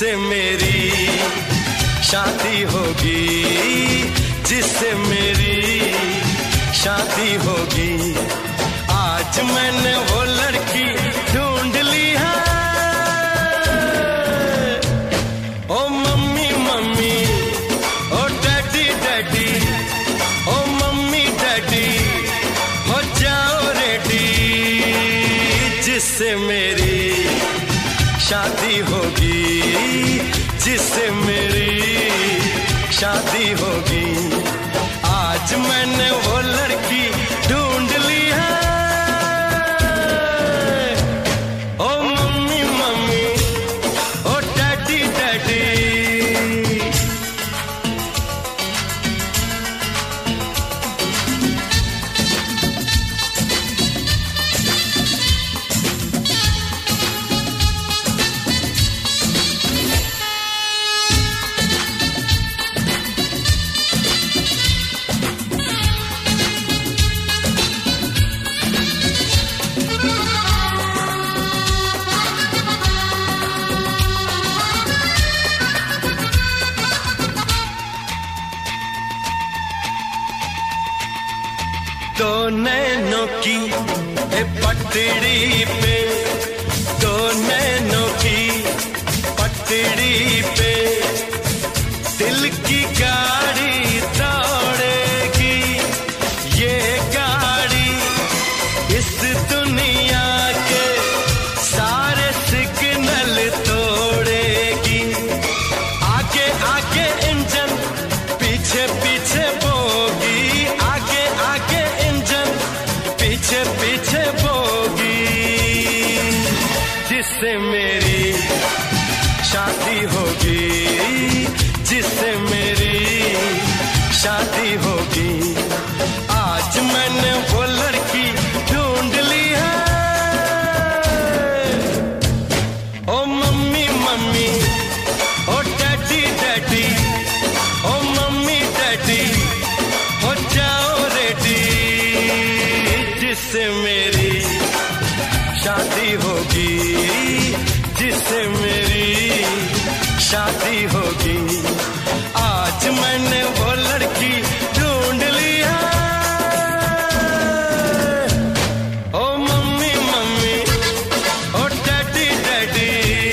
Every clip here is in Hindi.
जिससे मेरी शादी होगी, जिससे मेरी शादी होगी। आज मैंने वो लड़की ढूंढ ली है। ओ मम्मी मम्मी, ओ डैडी डैडी, ओ मम्मी डैडी, हो जाओ रेडी, जिससे मेरी शादी होगी, जिससे मेरी शादी होगी। आज मैंने वो लड़की ढूंढ ली है। ओ मम्मी मम्मी, ओ डैडी डैडी। दो नैनों की पटड़ी पे, दो नैनों की पटड़ी पे दिल की गाड़ी दौड़ेगी। ये गाड़ी इस दुनिया के सारे सिग्नल तोड़ेगी। आगे आगे इंजन, पीछे पीछे बोगी, आगे आगे इंजन, पीछे पीछे बोगी, जिससे मेरी शादी होगी, जिससे मेरी शादी होगी। आज मैंने वो लड़की ढूंढ ली है। ओ मम्मी मम्मी, ओ डैडी डैडी, ओ मम्मी डैडी, हो जाओ रेडी, जिससे मेरी शादी होगी, जिससे मेरी शादी होगी। आज मैंने वो लड़की ढूंढ ली है। ओ मम्मी मम्मी, ओ डैडी डैडी।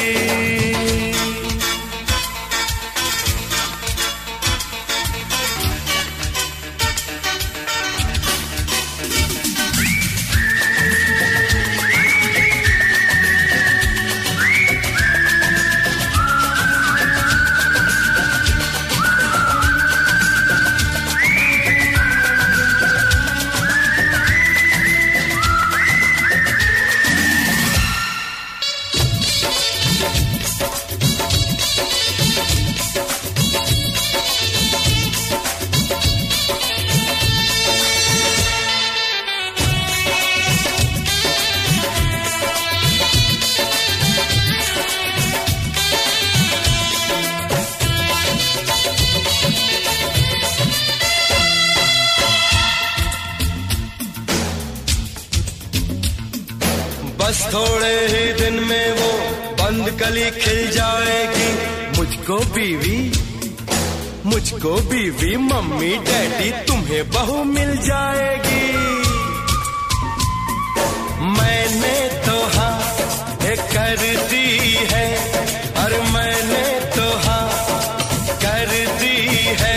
बस थोड़े ही दिन में वो बंद कली खिल जाएगी। मुझको बीवी मम्मी डैडी, तुम्हें बहू मिल जाएगी। मैंने तो हाँ कर दी है, और मैंने तो हाँ कर दी है,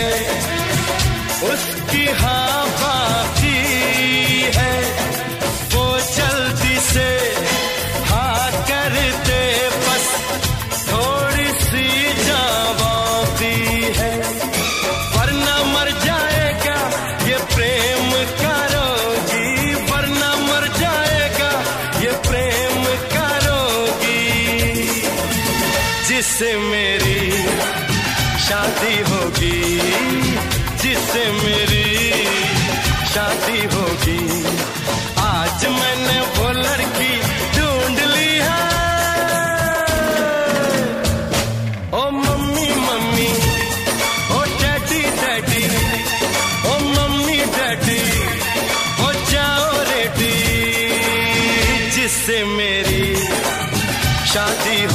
उसकी हाँ बाकी है। वो जल्दी से हाँ कर दे, बस थोड़ी सी जावाती है, वरना मर जाएगा ये प्रेम का रोगी, वरना मर जाएगा ये प्रेम का रोगी, जिससे मेरी शादी होगी, जिससे मेरी शादी होगी। आज मैंने वो लड़की ढूंढ ली है। ओ मम्मी मम्मी, ओ डैडी डैडी, ओ मम्मी डैडी, हो जाओ रेडी, जिससे मेरी शादी